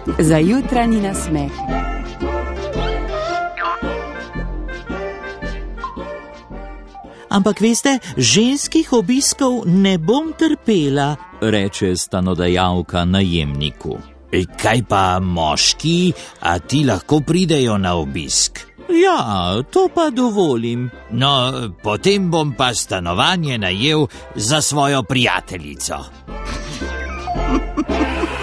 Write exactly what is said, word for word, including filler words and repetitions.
Za jutranji nasmeh. Ampak veste, ženskih obiskov ne bom trpela, reče stanodajalka najemniku. Kaj pa moški, a ti lahko pridejo na obisk? Ja, to pa dovolim. No, potem bom pa stanovanje najel za svojo prijateljico.